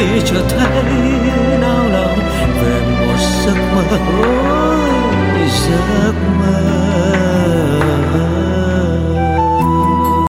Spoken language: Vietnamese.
chợt thấy nao lòng về một giấc mơ, giấc mơ.